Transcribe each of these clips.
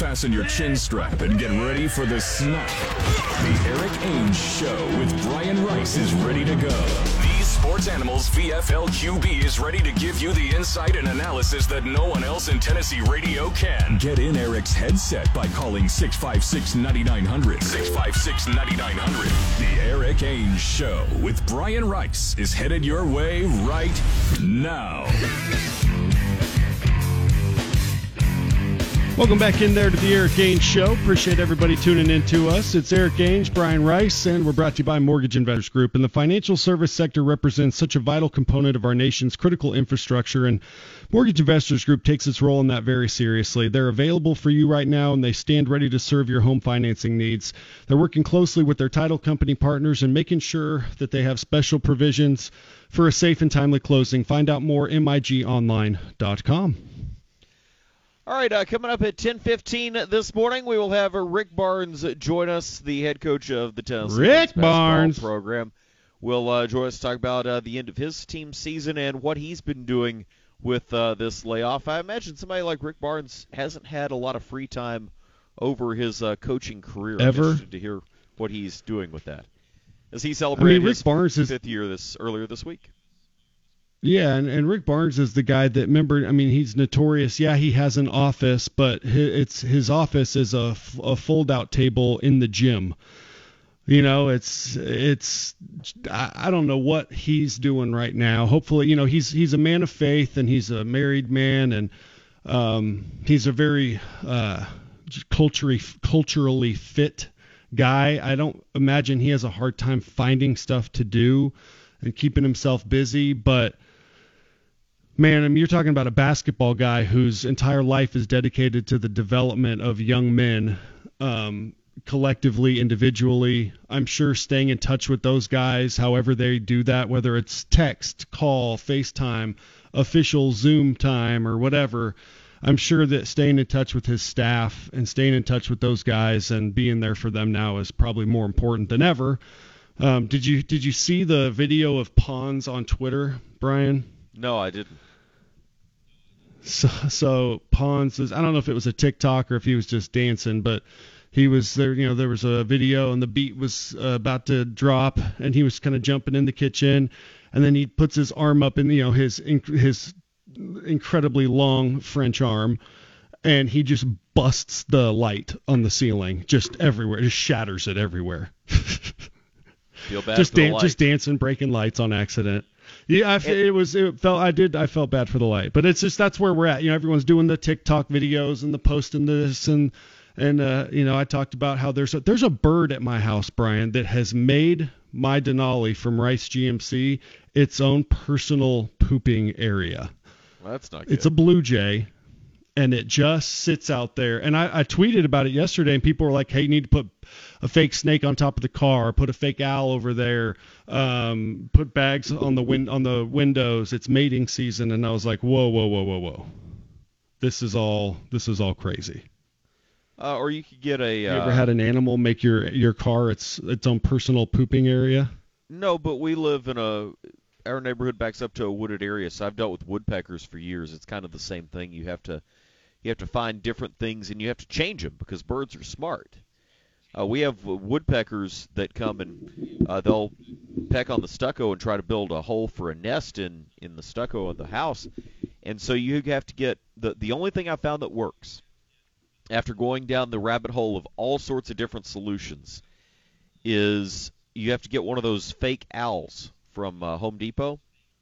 fasten your chin strap and get ready for the snap. The Eric Ainge Show with Brian Rice is ready to go. These Sports Animals VFL QB is ready to give you the insight and analysis that no one else in Tennessee radio can. Get in Eric's headset by calling 656-9900. 656-9900. The Eric Ainge Show with Brian Rice is headed your way right now. Welcome back in there to the Eric Ainge Show. Appreciate everybody tuning in to us. It's Eric Ainge, Brian Rice, and we're brought to you by Mortgage Investors Group. And the financial service sector represents such a vital component of our nation's critical infrastructure, and Mortgage Investors Group takes its role in that very seriously. They're available for you right now, and they stand ready to serve your home financing needs. They're working closely with their title company partners and making sure that they have special provisions for a safe and timely closing. Find out more, migonline.com. All right, coming up at 10:15 this morning, we will have Rick Barnes join us, the head coach of the Tennessee Rick Barnes program. Will join us to talk about the end of his team season and what he's been doing with this layoff. I imagine somebody like Rick Barnes hasn't had a lot of free time over his coaching career. Ever. I'm interested to hear what he's doing with that as he celebrated Rick his Barnes fifth year earlier this week. Yeah, and Rick Barnes is the guy that, remember, I mean, he's notorious. Yeah, he has an office, but his office is a fold-out table in the gym. You know, I don't know what he's doing right now. Hopefully, you know, he's a man of faith, and he's a married man, and he's a very culturally fit guy. I don't imagine he has a hard time finding stuff to do and keeping himself busy, but man, I mean, you're talking about a basketball guy whose entire life is dedicated to the development of young men, collectively, individually. I'm sure staying in touch with those guys, however they do that, whether it's text, call, FaceTime, official Zoom time, or whatever, I'm sure that staying in touch with his staff and staying in touch with those guys and being there for them now is probably more important than ever. Did you see the video of Pons on Twitter, Brian? No, I didn't. So Pons is, I don't know if it was a TikTok or if he was just dancing, but he was there. You know, there was a video and the beat was about to drop, and he was kind of jumping in the kitchen, and then he puts his arm up in, you know, his incredibly long French arm, and he just busts the light on the ceiling just everywhere. Just shatters it everywhere. Feel bad just dancing, breaking lights on accident. Yeah, I felt bad for the light, but it's just, that's where we're at. You know, everyone's doing the TikTok videos and the posting this, and you know, I talked about how there's a bird at my house, Brian, that has made my Denali from Rice GMC its own personal pooping area. Well, that's not good. It's a blue jay, and it just sits out there. And I tweeted about it yesterday, and people were like, hey, you need to put a fake snake on top of the car, put a fake owl over there, put bags on the windows. It's mating season. And I was like, whoa. This is all crazy. Or you could get a... You ever had an animal make your car its own personal pooping area? No, but we live in our neighborhood backs up to a wooded area, so I've dealt with woodpeckers for years. It's kind of the same thing. You have to find different things, and you have to change them because birds are smart. We have woodpeckers that come and they'll peck on the stucco and try to build a hole for a nest in the stucco of the house. And so you have to get the only thing I found that works after going down the rabbit hole of all sorts of different solutions is you have to get one of those fake owls from Home Depot,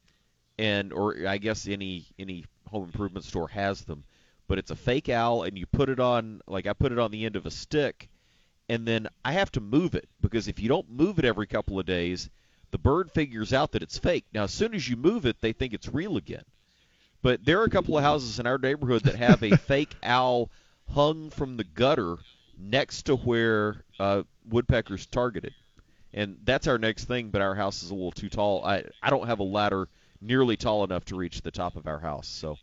or I guess any home improvement store has them. But it's a fake owl, and you put it on, like I put it on the end of a stick, and then I have to move it, because if you don't move it every couple of days, the bird figures out that it's fake. Now, as soon as you move it, they think it's real again. But there are a couple of houses in our neighborhood that have a fake owl hung from the gutter next to where woodpeckers targeted. And that's our next thing, but our house is a little too tall. I don't have a ladder nearly tall enough to reach the top of our house. So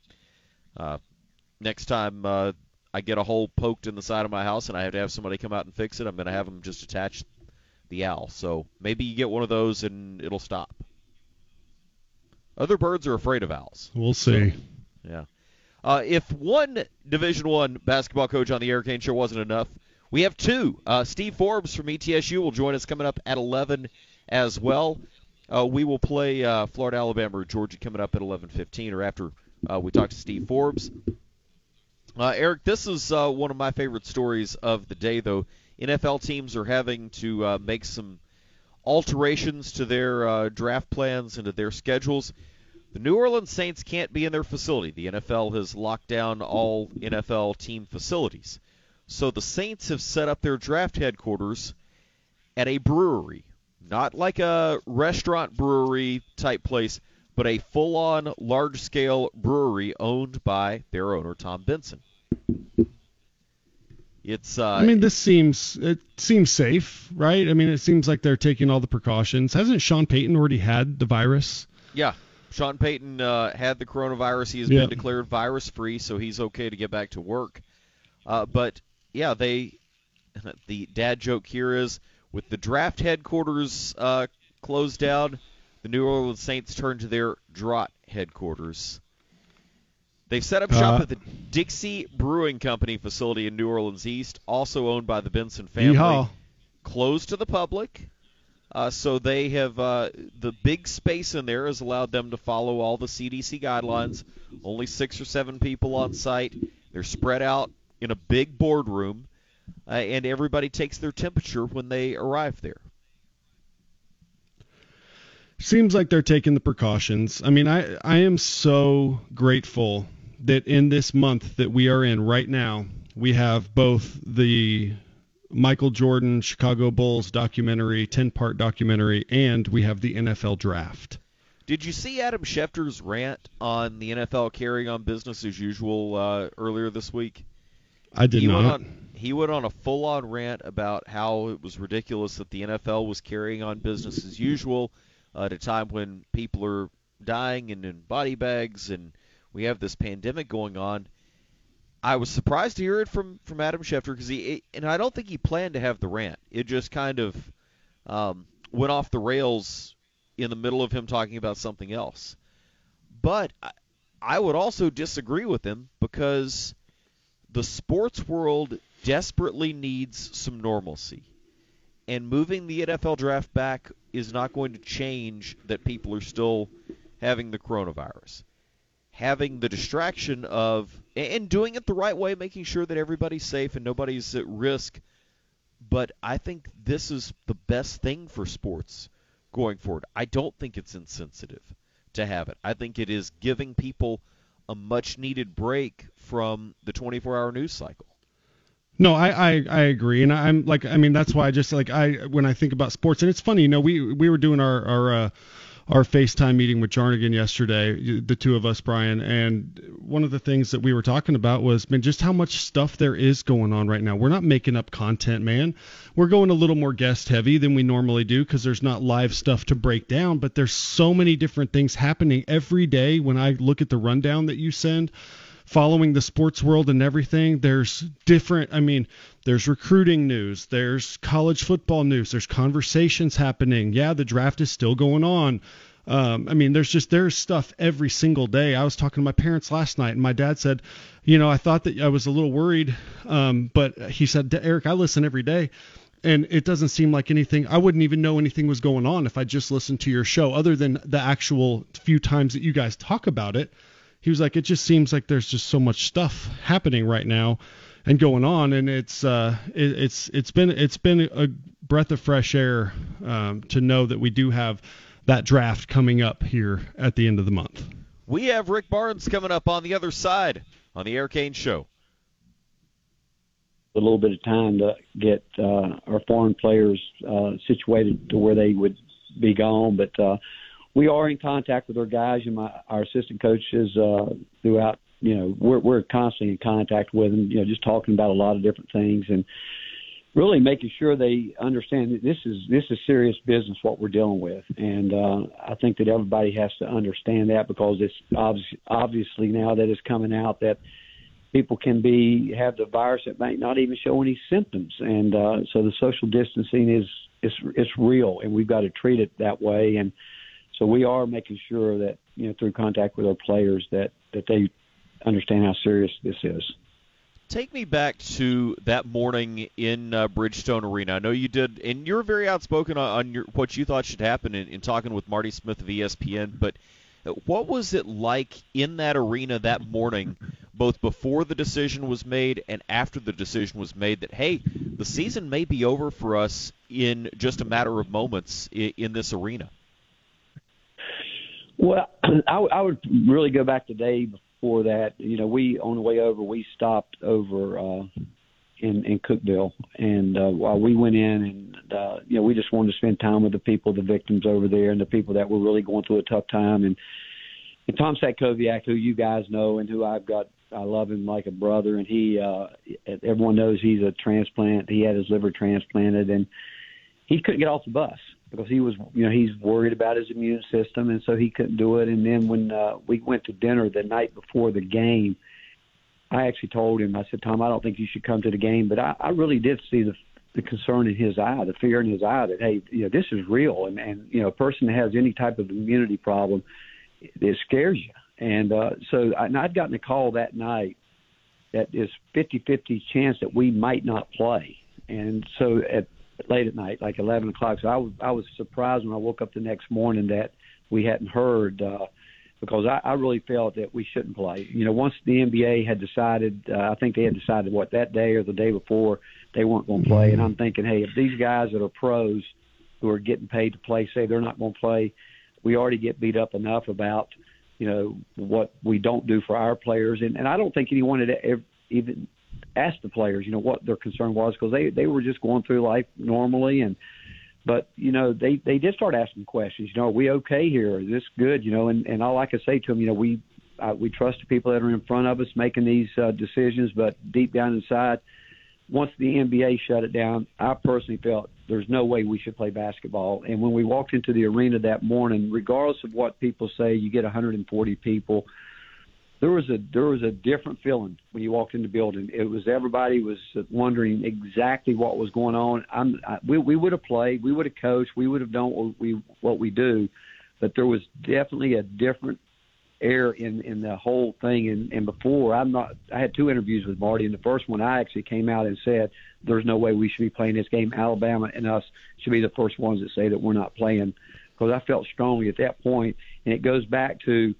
next time I get a hole poked in the side of my house and I have to have somebody come out and fix it, I'm going to have them just attach the owl. So maybe you get one of those and it'll stop. Other birds are afraid of owls. We'll see. So, yeah. If one Division I basketball coach on the Eric Kane Show wasn't enough, we have two. Steve Forbes from ETSU will join us coming up at 11 as well. We will play Florida, Alabama, or Georgia coming up at 11:15, or after we talk to Steve Forbes. Eric, this is one of my favorite stories of the day, though. NFL teams are having to make some alterations to their draft plans and to their schedules. The New Orleans Saints can't be in their facility. The NFL has locked down all NFL team facilities. So the Saints have set up their draft headquarters at a brewery. Not like a restaurant brewery type place, but a full-on large-scale brewery owned by their owner, Tom Benson. I mean, it seems safe, right? I mean, it seems like they're taking all the precautions. Hasn't Sean Payton already had the virus? Yeah. Sean Payton had the coronavirus. He has been declared virus-free, so he's okay to get back to work. But, yeah, the dad joke here is, with the draft headquarters closed down, the New Orleans Saints turned to their draught headquarters. They've set up shop at the Dixie Brewing Company facility in New Orleans East, also owned by the Benson family. Yeehaw. Closed to the public. So they have the big space in there has allowed them to follow all the CDC guidelines. Only 6 or 7 people on site. They're spread out in a big boardroom, and everybody takes their temperature when they arrive there. Seems like they're taking the precautions. I mean, I am so grateful that in this month that we are in right now, we have both the Michael Jordan Chicago Bulls documentary, 10-part documentary, and we have the NFL draft. Did you see Adam Schefter's rant on the NFL carrying on business as usual earlier this week? I did not. He went on a full-on rant about how it was ridiculous that the NFL was carrying on business as usual at a time when people are dying and in body bags and we have this pandemic going on. I was surprised to hear it from Adam Schefter because and I don't think he planned to have the rant. It just kind of went off the rails in the middle of him talking about something else. But I would also disagree with him because the sports world desperately needs some normalcy. And moving the NFL draft back is not going to change that people are still having the coronavirus. Having the distraction of, and doing it the right way, making sure that everybody's safe and nobody's at risk. But I think this is the best thing for sports going forward. I don't think it's insensitive to have it. I think it is giving people a much-needed break from the 24-hour news cycle. No, I agree, and I'm like, I mean, that's why I just like when I think about sports, and it's funny, you know, we were doing our FaceTime meeting with Jarnigan yesterday, the two of us, Brian, and one of the things that we were talking about was, man, just how much stuff there is going on right now. We're not making up content, man. We're going a little more guest heavy than we normally do because there's not live stuff to break down, but there's so many different things happening every day. When I look at the rundown that you send, following the sports world and everything, there's different, I mean, there's recruiting news, there's college football news, there's conversations happening. Yeah, the draft is still going on. I mean, there's stuff every single day. I was talking to my parents last night, and my dad said, you know, I thought that I was a little worried, but he said, Eric, I listen every day, and it doesn't seem like anything, I wouldn't even know anything was going on if I just listened to your show, other than the actual few times that you guys talk about it. He was like, it just seems like there's just so much stuff happening right now and going on, and it's been a breath of fresh air to know that we do have that draft coming up here at the end of the month. We have Rick Barnes coming up on the other side on the Eric Kane Show. A little bit of time to get our foreign players situated to where they would be gone, but we are in contact with our guys and our assistant coaches throughout. You know, we're constantly in contact with them. You know, just talking about a lot of different things and really making sure they understand that this is serious business what we're dealing with. And I think that everybody has to understand that because it's obviously now that it's coming out that people can have the virus that might not even show any symptoms. And so the social distancing is real, and we've got to treat it that way. And so we are making sure that, you know, through contact with our players that they understand how serious this is. Take me back to that morning in Bridgestone Arena. I know you did, and you're very outspoken on what you thought should happen in talking with Marty Smith of ESPN, but what was it like in that arena that morning, both before the decision was made and after the decision was made, that, hey, the season may be over for us in just a matter of moments in this arena? Well, I would really go back the day before that. We, on the way over, we stopped over in Cookeville, and while we went in, and we just wanted to spend time with the people, the victims over there, and the people that were really going through a tough time. And Tom Satkowiak, who you guys know, and who I love him like a brother, and he, everyone knows he's a transplant. He had his liver transplanted, and he couldn't get off the bus because he was, he's worried about his immune system, and so he couldn't do it. And then when we went to dinner the night before the game, I actually told him, I said, Tom, I don't think you should come to the game. But I really did see the concern in his eye, the fear in his eye that, hey, this is real. And a person that has any type of immunity problem, it scares you. And so I'd gotten a call that night that is 50-50 chance that we might not play. And so late at night, like 11 o'clock. So I was surprised when I woke up the next morning that we hadn't heard, because I really felt that we shouldn't play. Once the NBA had decided, I think they had decided that day or the day before, they weren't going to play. And I'm thinking, hey, if these guys that are pros who are getting paid to play say they're not going to play, we already get beat up enough about, what we don't do for our players. And I don't think anyone had even asked the players, what their concern was, because they were just going through life normally. But they did start asking questions. Are we okay here? Is this good? And all I could say to them, we trust the people that are in front of us making these decisions. But deep down inside, once the NBA shut it down, I personally felt there's no way we should play basketball. And when we walked into the arena that morning, regardless of what people say, you get 140 people. There was a different feeling when you walked in the building. It was everybody was wondering exactly what was going on. We would have played, we would have coached, we would have done what we do, but there was definitely a different air in the whole thing. And before, I had 2 interviews with Marty, and the first one I actually came out and said there's no way we should be playing this game. Alabama and us should be the first ones that say that we're not playing, because I felt strongly at that point. And it goes back to,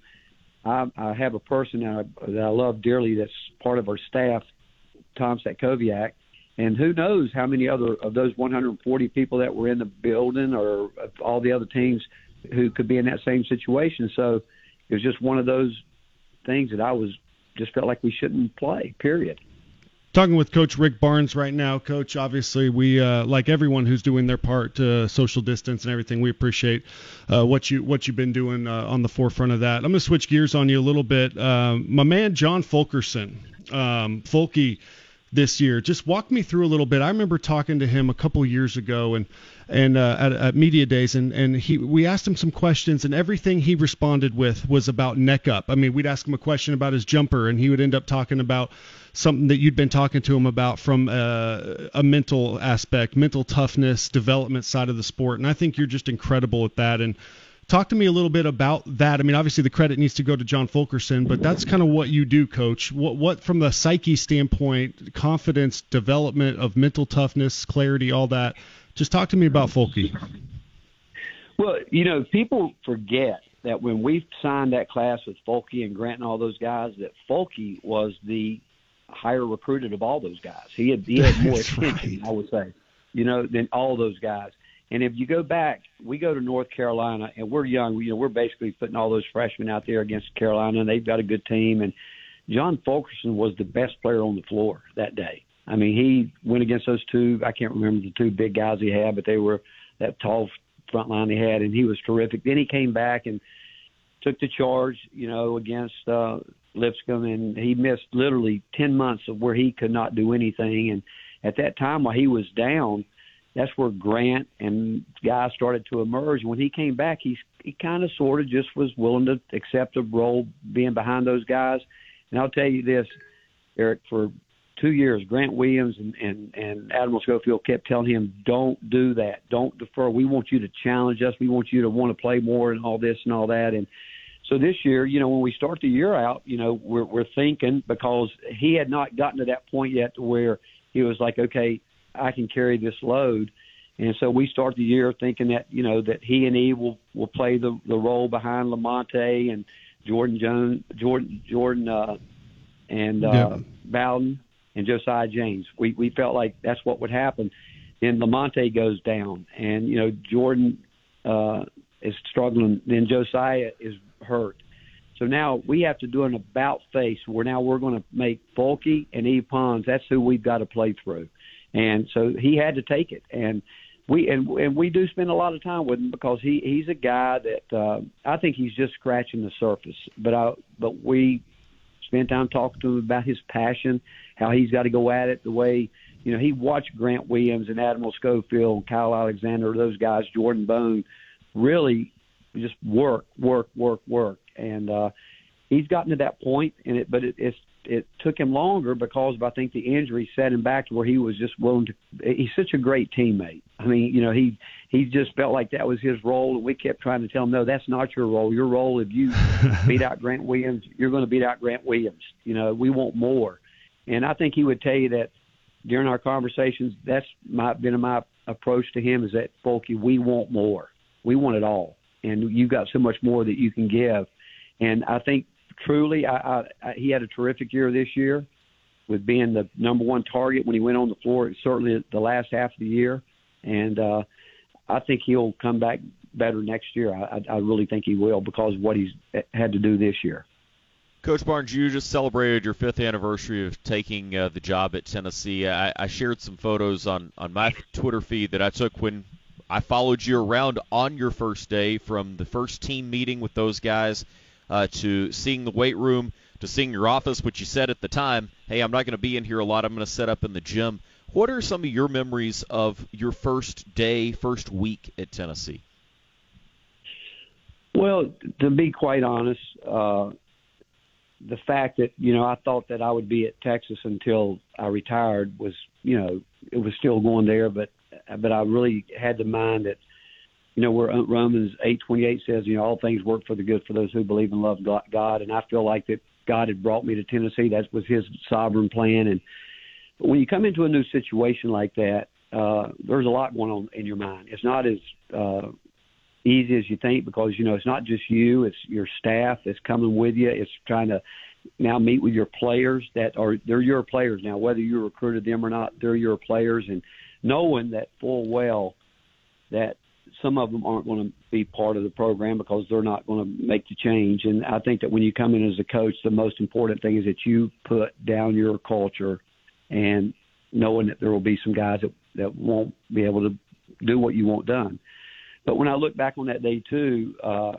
I have a person that I love dearly that's part of our staff, Tom Satkowiak, and who knows how many other of those 140 people that were in the building or all the other teams who could be in that same situation. So it was just one of those things that just felt like we shouldn't play, period. Talking with Coach Rick Barnes right now. Coach, obviously we, like everyone who's doing their part to social distance and everything, we appreciate what you've been doing on the forefront of that. I'm going to switch gears on you a little bit. My man John Fulkerson, Folky, this year, just walk me through a little bit. I remember talking to him a couple years ago and at media days, and we asked him some questions, and everything he responded with was about neck up. I mean, we'd ask him a question about his jumper, and he would end up talking about something that you'd been talking to him about from a mental aspect, mental toughness, development side of the sport. And I think you're just incredible at that. And talk to me a little bit about that. I mean, obviously the credit needs to go to John Fulkerson, but that's kind of what you do, Coach. What from the psyche standpoint, confidence, development of mental toughness, clarity, all that. Just talk to me about Folky. Well, people forget that when we signed that class with Folky and Grant and all those guys, that Folky was the higher recruited of all those guys. He had more attention, right, I would say, than all those guys. And if you go back, we go to North Carolina, and we're young. We're basically putting all those freshmen out there against Carolina, and they've got a good team. And John Fulkerson was the best player on the floor that day. I mean, he went against those 2, I can't remember the 2 big guys he had, but they were that tall front line he had, and he was terrific. Then he came back and took the charge, against Lipscomb, and he missed literally 10 months of where he could not do anything. And at that time, while he was down, that's where Grant and guys started to emerge. When he came back, he kind of sort of just was willing to accept a role being behind those guys. And I'll tell you this, Eric, for 2 years, Grant Williams and Admiral Schofield kept telling him, don't do that. Don't defer. We want you to challenge us. We want you to want to play more and all this and all that. And So this year, when we start the year out, we're thinking, because he had not gotten to that point yet to where he was like, okay, I can carry this load. And so we start the year thinking that, that he and Eve will play the role behind Lamonte and Jordan Bowden and Josiah James. We felt like that's what would happen. Then Lamonte goes down, and, Jordan is struggling. Then Josiah is hurt. So now we have to do an about face where now we're going to make Fulke and Eve Pons. That's who we've got to play through. And so he had to take it. And we do spend a lot of time with him, because he's a guy that I think he's just scratching the surface. But we spend time talking to him about his passion, how he's got to go at it the way, he watched Grant Williams and Admiral Schofield, Kyle Alexander, those guys, Jordan Bone, really just work. And he's gotten to that point, but it took him longer because I think the injury set him back to where he was just willing to. He's such a great teammate. I mean, he just felt like that was his role, and we kept trying to tell him, no, that's not your role. Your role, if you beat out Grant Williams, you're going to beat out Grant Williams. We want more. And I think he would tell you that during our conversations, that's been my approach to him, is that, Fulke, we want more. We want it all. And you've got so much more that you can give. And I think truly he had a terrific year this year with being the number one target when he went on the floor, certainly the last half of the year. And I think he'll come back better next year. I really think he will, because of what he's had to do this year. Coach Barnes, you just celebrated your 5th anniversary of taking the job at Tennessee. I shared some photos on my Twitter feed that I took when I followed you around on your first day, from the first team meeting with those guys to seeing the weight room, to seeing your office, which you said at the time, hey, I'm not going to be in here a lot. I'm going to set up in the gym. What are some of your memories of your first day, first week at Tennessee? Well, to be quite honest, the fact that, I thought that I would be at Texas until I retired was, it was still going there, but I really had the mind that, where Romans 8:28 says, all things work for the good for those who believe and love God. And I feel like that God had brought me to Tennessee. That was his sovereign plan. And when you come into a new situation like that, there's a lot going on in your mind. It's not as easy as you think, because, it's not just you, it's your staff that's coming with you. It's trying to now meet with your players they're your players now, whether you recruited them or not, they're your players. And knowing that full well that some of them aren't going to be part of the program because they're not going to make the change. And I think that when you come in as a coach, the most important thing is that you put down your culture, and knowing that there will be some guys that won't be able to do what you want done. But when I look back on that day too,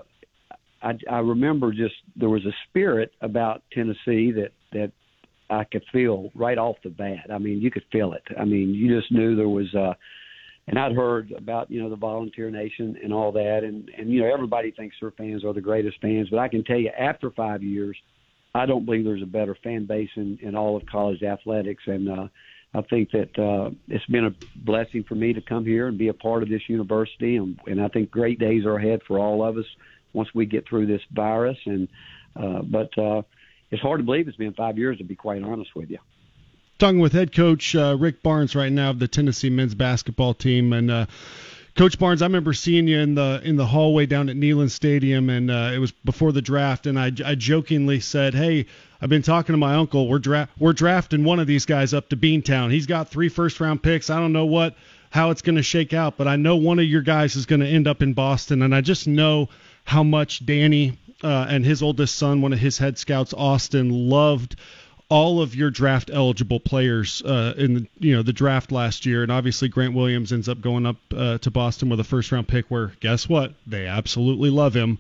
I remember just there was a spirit about Tennessee that I could feel right off the bat. I mean, you could feel it. I mean, you just knew there was and I'd heard about, the Volunteer Nation and all that. And everybody thinks their fans are the greatest fans. But I can tell you, after 5 years, I don't believe there's a better fan base in all of college athletics. And I think that it's been a blessing for me to come here and be a part of this university. And I think great days are ahead for all of us once we get through this virus. But it's hard to believe it's been 5 years, to be quite honest with you. Talking with head coach Rick Barnes right now of the Tennessee men's basketball team. And Coach Barnes, I remember seeing you in the hallway down at Neyland Stadium, and it was before the draft, and I jokingly said, hey, I've been talking to my uncle. We're drafting one of these guys up to Beantown. He's got 3 first-round picks. I don't know how it's going to shake out, but I know one of your guys is going to end up in Boston, and I just know how much Danny and his oldest son, one of his head scouts, Austin, loved all of your draft eligible players in the draft last year. And obviously Grant Williams ends up going up to Boston with a first round pick, where guess what? They absolutely love him.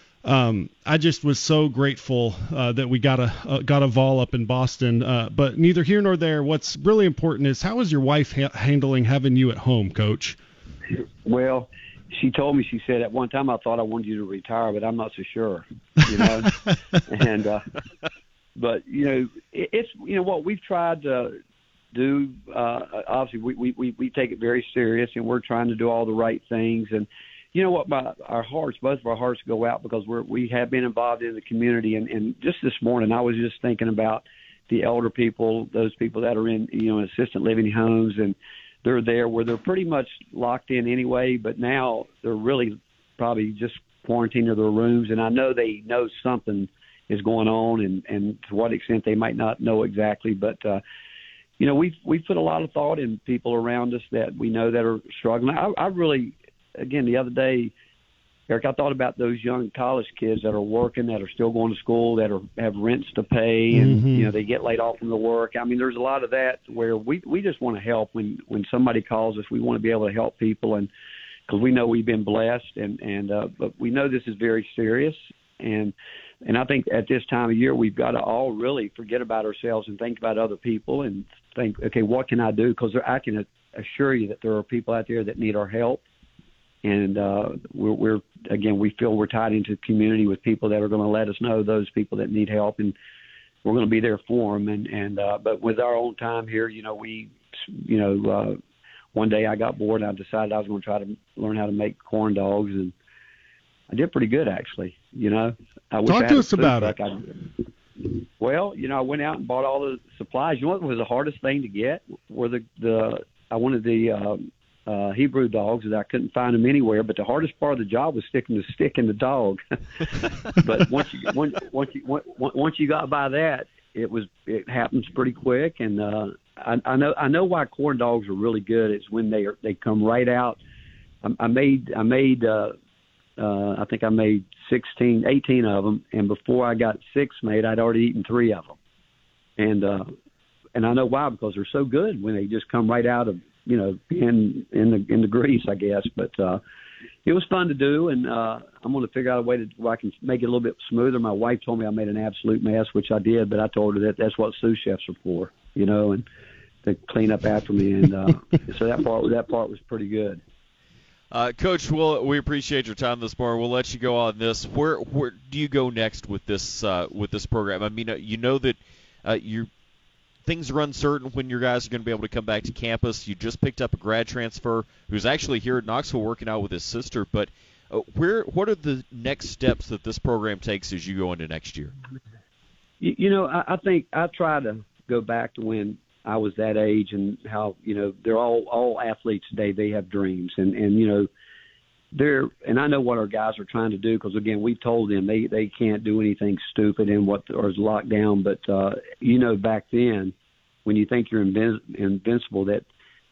I just was so grateful that we got a Vol up in Boston, but neither here nor there. What's really important is, how is your wife handling having you at home, Coach? Well, she told me, she said, at one time I thought I wanted you to retire, but I'm not so sure, and but, it's, what we've tried to do, obviously we take it very serious, and we're trying to do all the right things. And, you know what, both of our hearts go out because we have been involved in the community. And just this morning, I was just thinking about the elder people, those people that are in, assisted living homes, and they're there where they're pretty much locked in anyway, but now they're really probably just quarantined in their rooms. And I know they know something is going on, and to what extent they might not know exactly, but, we've put a lot of thought in people around us that we know that are struggling. I really, again, the other day, Eric, I thought about those young college kids that are working, that are still going to school, that have rents to pay, and they get laid off from the work. I mean, there's a lot of that where we just want to help. When somebody calls us, we want to be able to help people, and because we know we've been blessed, but we know this is very serious, and I think at this time of year we've got to all really forget about ourselves and think about other people and think, okay, what can I do? Because I can assure you that there are people out there that need our help. And we feel we're tied into the community with people that are going to let us know those people that need help, and we're going to be there for them. But with our own time here, one day I got bored and I decided I was going to try to learn how to make corn dogs, and I did pretty good actually. Talk to us about it. Well, I went out and bought all the supplies. You know what was the hardest thing to get? Were I wanted the Hebrew dogs, that I couldn't find them anywhere. But the hardest part of the job was sticking the stick in the dog. But once you got by that, it happens pretty quick. And I know why corn dogs are really good. It's when they come right out. I think I made 18 of them, and before I got 6 made, I'd already eaten 3 of them. And I know why, because they're so good when they just come right out of in the grease, I guess. But it was fun to do, and I'm going to figure out a way where I can make it a little bit smoother. My wife told me I made an absolute mess, which I did, but I told her that's what sous chefs are for, and to clean up after me. And so that part was pretty good. Coach, we appreciate your time this morning. We'll let you go on this. Where do you go next with this program? I mean, that things are uncertain when your guys are going to be able to come back to campus. You just picked up a grad transfer who's actually here at Knoxville working out with his sister. But what are the next steps that this program takes as you go into next year? I think I try to go back to when I was that age, and how they're all athletes today. They have dreams, and I know what our guys are trying to do, because again, we told them they can't do anything stupid or is locked down. But back then, when you think you're invincible, that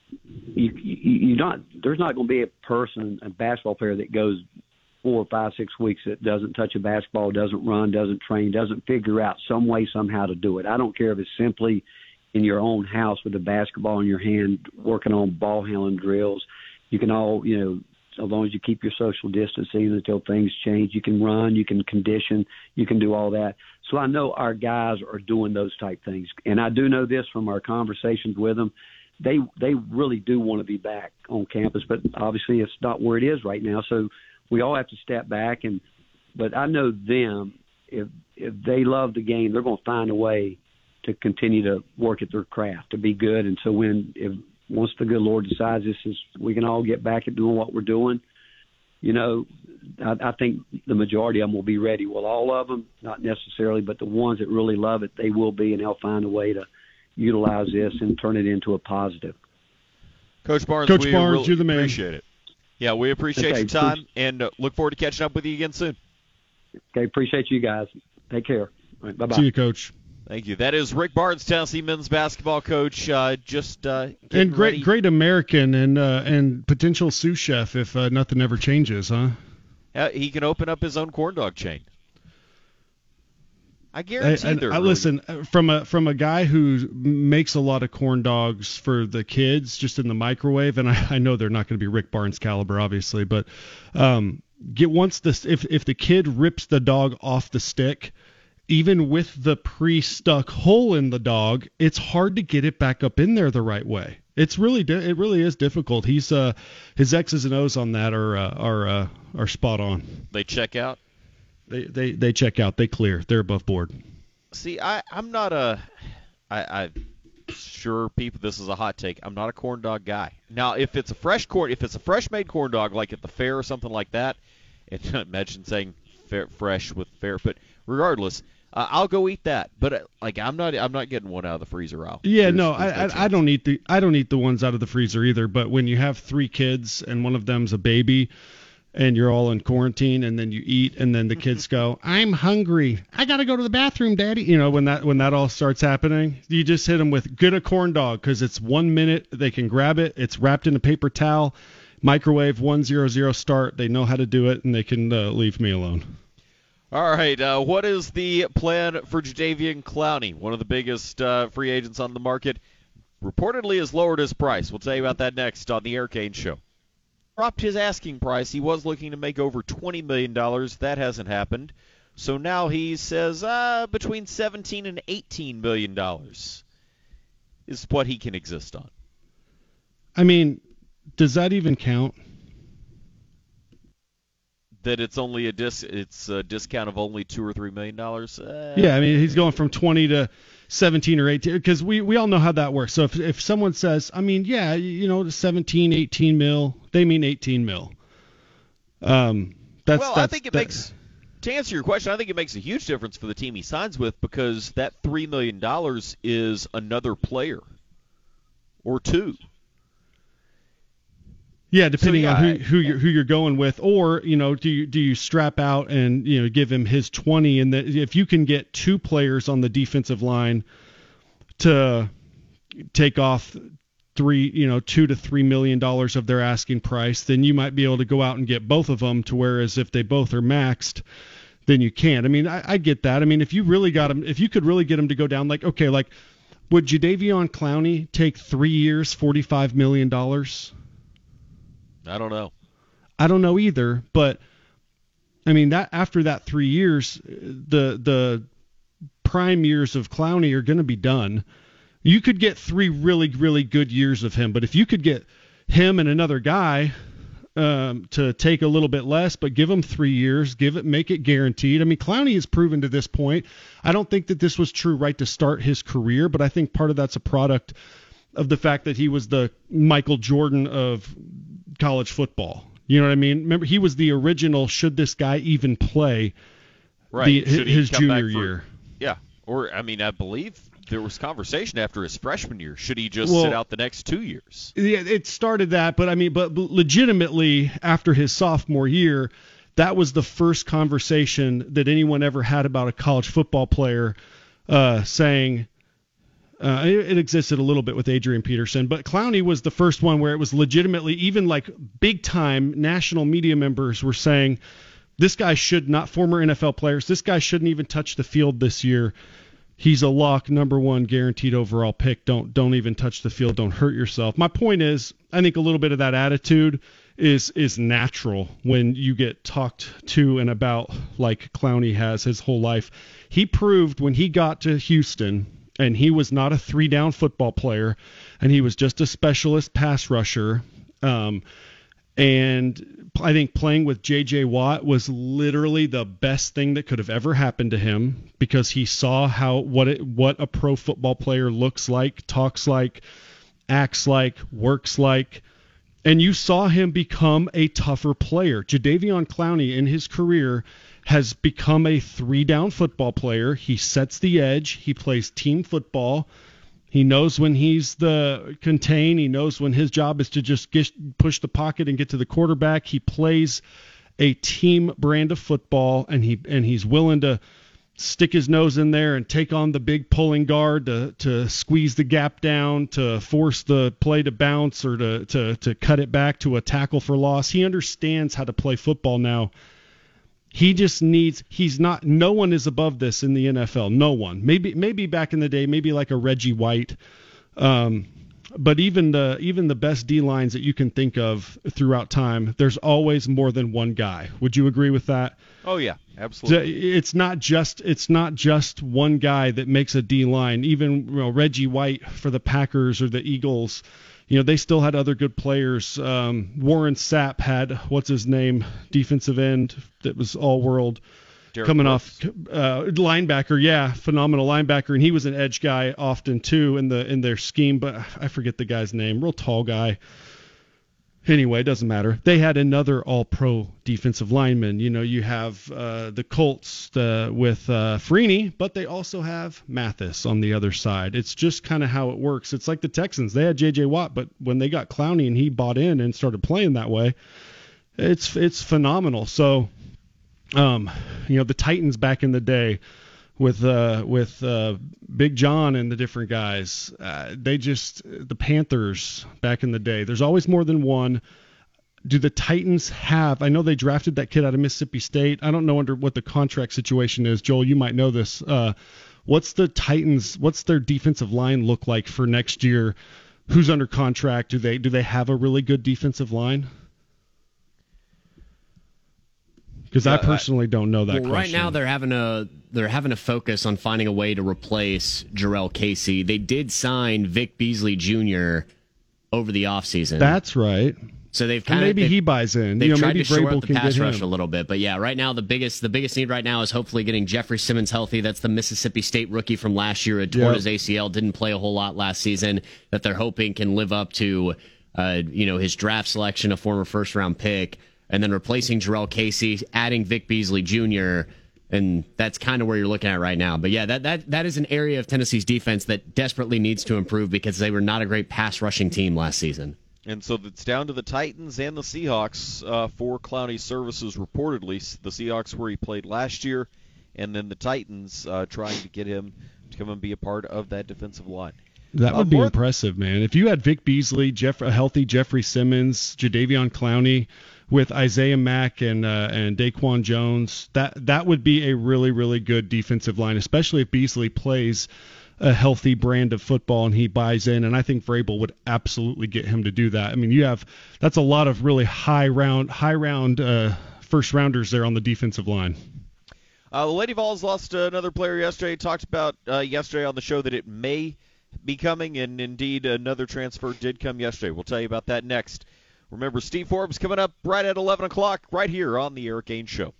there's not going to be a basketball player that goes 4 or 5, 6 weeks that doesn't touch a basketball, doesn't run, doesn't train, doesn't figure out some way somehow to do it. I don't care if it's simply in your own house with a basketball in your hand, working on ball handling drills. You can all, as long as you keep your social distancing until things change, you can run, you can condition, you can do all that. So I know our guys are doing those type things. And I do know this from our conversations with them. They really do want to be back on campus, but obviously it's not where it is right now. So we all have to step back. But I know them, if they love the game, they're going to find a way to continue to work at their craft, to be good. And so once the good Lord decides we can all get back at doing what we're doing, I think the majority of them will be ready. Well, all of them, not necessarily, but the ones that really love it, they will be, and they'll find a way to utilize this and turn it into a positive. Coach Barnes, really you're the man. Appreciate it. Yeah, we appreciate your time, and look forward to catching up with you again soon. Okay, appreciate you guys. Take care. All right, bye-bye. See you, Coach. Thank you. That is Rick Barnes, Tennessee men's basketball coach. And great American and potential sous chef if nothing ever changes, huh? He can open up his own corn dog chain. I guarantee they're really... Listen, from a guy who makes a lot of corn dogs for the kids just in the microwave, and I know they're not going to be Rick Barnes caliber, obviously, but if the kid rips the dog off the stick, even with the pre-stuck hole in the dog, it's hard to get it back up in there the right way. It really is difficult. His X's and O's on that are spot on. They check out. They check out. They clear. They're above board. See, I'm not a. I sure people, this is a hot take. I'm not a corn dog guy. Now, if it's a fresh made corn dog, like at the fair or something like that, and imagine saying fresh with fair, but regardless, I'll go eat that. But I'm not getting one out of the freezer aisle. Yeah, I don't eat the ones out of the freezer either. But when you have 3 kids and one of them's a baby, and you're all in quarantine, and then you eat, and then the kids go, "I'm hungry. I gotta go to the bathroom, Daddy." You know, when that all starts happening, you just hit them with get a corn dog, because it's 1 minute, they can grab it, it's wrapped in a paper towel, microwave 100 start. They know how to do it, and they can leave me alone. All right, what is the plan for Jadeveon Clowney, one of the biggest free agents on the market? Reportedly has lowered his price. We'll tell you about that next on the Eric Ainge Show. Dropped his asking price. He was looking to make over $20 million. That hasn't happened. So now he says between $17 and $18 million is what he can exist on. I mean, does that even count? That it's only a discount of only $2 or $3 million. Yeah, I mean, he's going from 20 to 17 or 18, because we all know how that works. So if someone says, I mean, yeah, 17, 18 mil, they mean 18 mil. I think it makes, to answer your question, I think it makes a huge difference for the team he signs with, because that $3 million is another player or 2. Yeah, depending on who you're going with, or do you strap out and give him his 20, and if you can get 2 players on the defensive line to take off $2 to $3 million of their asking price, then you might be able to go out and get both of them. To whereas if they both are maxed, then you can't. I mean, I get that. I mean, if you really got him, if you could really get him to go down, would Jadeveon Clowney take 3 years, $45 million? I don't know. I don't know either, but I mean that after that 3 years, the prime years of Clowney are going to be done. You could get 3 really, really good years of him, but if you could get him and another guy to take a little bit less, but give him 3 years, make it guaranteed. I mean, Clowney has proven to this point. I don't think that this was true right to start his career, but I think part of that's a product of the fact that he was the Michael Jordan of college football. You know what I mean? Remember, he was the original should this guy even play his junior year. Yeah. Or, I mean, I believe there was conversation after his freshman year. Should he just sit out the next 2 years? Yeah, it started that, but legitimately after his sophomore year, that was the first conversation that anyone ever had about a college football player saying, it existed a little bit with Adrian Peterson, but Clowney was the first one where it was legitimately, even like big time national media members were saying, this guy should not, former NFL players, this guy shouldn't even touch the field this year. He's a lock, number 1 guaranteed overall pick. Don't even touch the field. Don't hurt yourself. My point is, I think a little bit of that attitude is natural when you get talked to and about like Clowney has his whole life. He proved when he got to Houston, and he was not a 3-down football player, and he was just a specialist pass rusher. And I think playing with J.J. Watt was literally the best thing that could have ever happened to him, because he saw what a pro football player looks like, talks like, acts like, works like. And you saw him become a tougher player. Jadeveon Clowney in his career has become a 3-down football player. He sets the edge. He plays team football. He knows when he's the contain. He knows when his job is to just push the pocket and get to the quarterback. He plays a team brand of football, and he's willing to stick his nose in there and take on the big pulling guard to squeeze the gap down, to force the play to bounce, or to cut it back to a tackle for loss. He understands how to play football now. He just needs. No one is above this in the NFL. No one. Maybe back in the day, maybe like a Reggie White. But even the best D lines that you can think of throughout time, there's always more than one guy. Would you agree with that? Oh yeah, absolutely. It's not just one guy that makes a D line. Even Reggie White for the Packers or the Eagles, they still had other good players. Warren Sapp had, what's his name, defensive end that was all world. Derek coming Brooks. off linebacker. Yeah, phenomenal linebacker, and he was an edge guy often too in their scheme. But I forget the guy's name. Real tall guy. Anyway, it doesn't matter. They had another all-pro defensive lineman. You have the Colts with Freeney, but they also have Mathis on the other side. It's just kind of how it works. It's like the Texans. They had J.J. Watt, but when they got Clowney and he bought in and started playing that way, it's phenomenal. So, the Titans back in the day with Big John and the different guys, the Panthers back in the day. There's always more than one. Do the Titans have? I know they drafted that kid out of Mississippi State. I don't know under what the contract situation is. Joel, you might know this. What's the Titans? What's their defensive line look like for next year? Who's under contract? Do they have a really good defensive line? Because I personally don't know that question. Right now they're having a focus on finding a way to replace Jarrell Casey. They did sign Vic Beasley Jr. over the offseason. That's right. So maybe he buys in. They've tried maybe to shore Vrabel up the can pass get rush him a little bit. But yeah, right now the biggest need right now is hopefully getting Jeffrey Simmons healthy. That's the Mississippi State rookie from last year. Had torn his ACL, didn't play a whole lot last season. That they're hoping can live up to his draft selection, a former first-round pick. And then replacing Jarrell Casey, adding Vic Beasley Jr., and that's kind of where you're looking at right now. But yeah, that is an area of Tennessee's defense that desperately needs to improve because they were not a great pass rushing team last season. And so it's down to the Titans and the Seahawks for Clowney's services reportedly. The Seahawks where he played last year, and then the Titans trying to get him to come and be a part of that defensive line. That would be impressive, man. If you had Vic Beasley, a healthy Jeffrey Simmons, Jadeveon Clowney, with Isaiah Mack and Daquan Jones, that would be a really, really good defensive line, especially if Beasley plays a healthy brand of football and he buys in. And I think Vrabel would absolutely get him to do that. I mean, that's a lot of really high round first rounders there on the defensive line. The Lady Vols lost another player yesterday. Talked about yesterday on the show that it may be coming, and indeed another transfer did come yesterday. We'll tell you about that next. Remember, Steve Forbes coming up right at 11 o'clock right here on the Eric Ainge Show.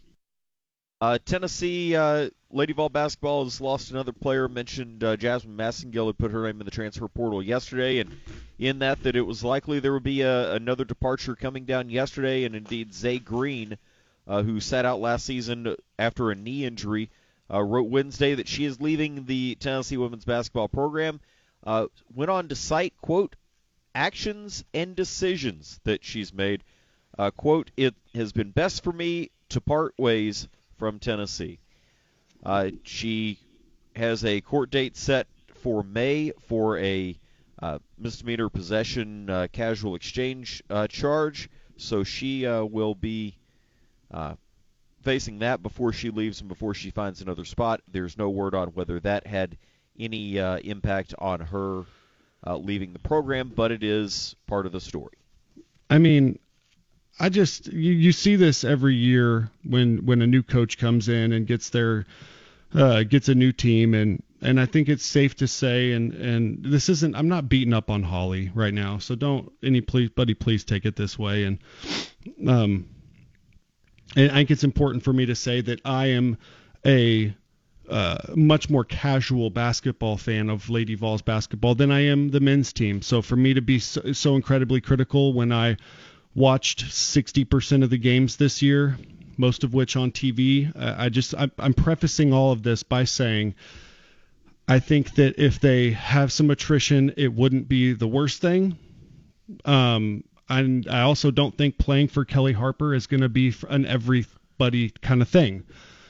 Tennessee Lady Vol basketball has lost another player. Mentioned Jasmine Massengill had put her name in the transfer portal yesterday, and in that it was likely there would be another departure coming down yesterday, and indeed Zay Green, who sat out last season after a knee injury, wrote Wednesday that she is leaving the Tennessee women's basketball program. Went on to cite, quote, actions and decisions that she's made. Quote, it has been best for me to part ways from Tennessee. She has a court date set for May for a misdemeanor possession casual exchange charge, so she will be facing that before she leaves and before she finds another spot. There's no word on whether that had any impact on her leaving the program, but it is part of the story. I mean, you see this every year when a new coach comes in and gets a new team, and I think it's safe to say, and this isn't, I'm not beating up on Holly right now, so don't anybody please take it this way, and I think it's important for me to say that I am a much more casual basketball fan of Lady Vols basketball than I am the men's team. So for me to be so incredibly critical when I watched 60% of the games this year, most of which on TV, I'm prefacing all of this by saying I think that if they have some attrition, it wouldn't be the worst thing. And I also don't think playing for Kelly Harper is going to be an everybody kind of thing.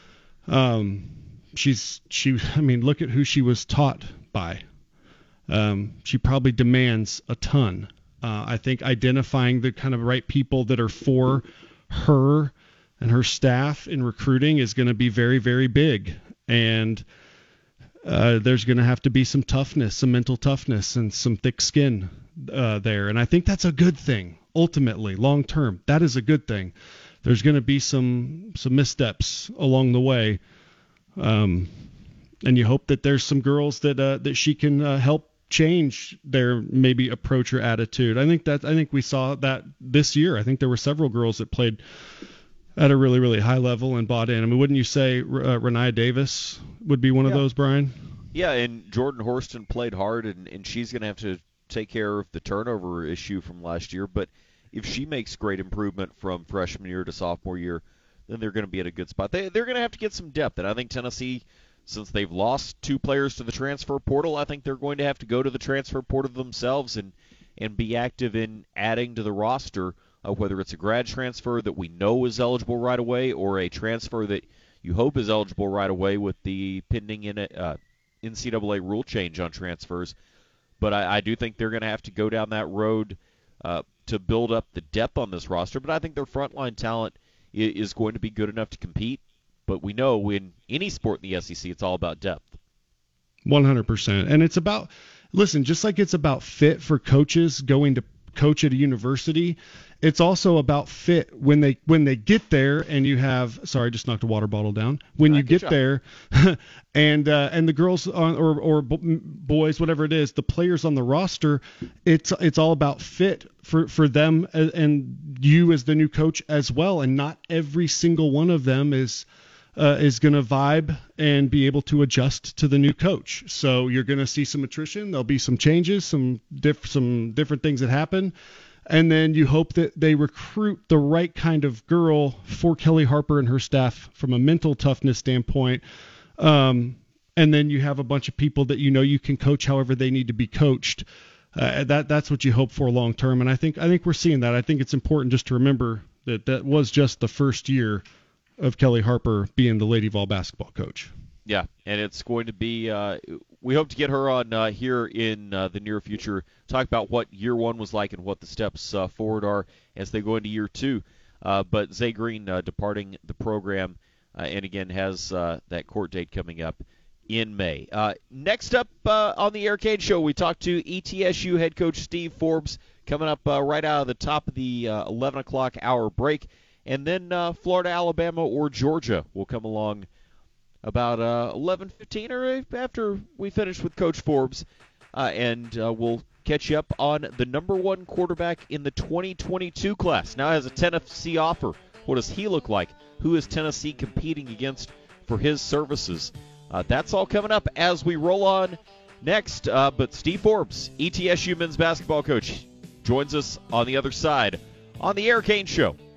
Look at who she was taught by. She probably demands a ton. I think identifying the kind of right people that are for her and her staff in recruiting is going to be very, very big. And there's going to have to be some toughness, some mental toughness, and some thick skin there. And I think that's a good thing. Ultimately, long term, that is a good thing. There's going to be some missteps along the way. And you hope that there's some girls that she can help change their maybe approach or attitude. I think we saw that this year. I think there were several girls that played at a really, really high level and bought in. I mean, wouldn't you say Rennia Davis would be one of those, Brian? Yeah, and Jordan Horston played hard, and she's going to have to take care of the turnover issue from last year. But if she makes great improvement from freshman year to sophomore year, then they're going to be at a good spot. They're going to have to get some depth, and I think Tennessee, since they've lost 2 players to the transfer portal, I think they're going to have to go to the transfer portal themselves and be active in adding to the roster, whether it's a grad transfer that we know is eligible right away or a transfer that you hope is eligible right away with the pending NCAA rule change on transfers. But I do think they're going to have to go down that road to build up the depth on this roster. But I think their frontline talent is going to be good enough to compete. But we know in any sport in the SEC, it's all about depth. 100%. And it's about, listen, just like it's about fit for coaches going to coach at a university, it's also about fit when they get there and you have, sorry, I just knocked a water bottle down. When you get there and the girls or boys, whatever it is, the players on the roster, it's all about fit for them and you as the new coach as well. And not every single one of them is going to vibe and be able to adjust to the new coach. So you're going to see some attrition. There'll be some changes, some different things that happen. And then you hope that they recruit the right kind of girl for Kellie Harper and her staff from a mental toughness standpoint. And then you have a bunch of people that you can coach however they need to be coached. That's what you hope for long term. And I think we're seeing that. I think it's important just to remember that was just the first year of Kellie Harper being the Lady Vol basketball coach. Yeah, and it's going to be we hope to get her on here in the near future, talk about what year 1 was like and what the steps forward are as they go into year 2. But Zay Green departing the program, and again has that court date coming up in May. Next up on the Aircade Show, we talked to ETSU head coach Steve Forbes, coming up right out of the top of the 11 o'clock hour break. And then Florida, Alabama, or Georgia will come along about 11:15 or after we finish with Coach Forbes. And we'll catch you up on the number 1 quarterback in the 2022 class. Now has a Tennessee offer. What does he look like? Who is Tennessee competing against for his services? That's all coming up as we roll on next. But Steve Forbes, ETSU men's basketball coach, joins us on the other side on the Eric Haines Show.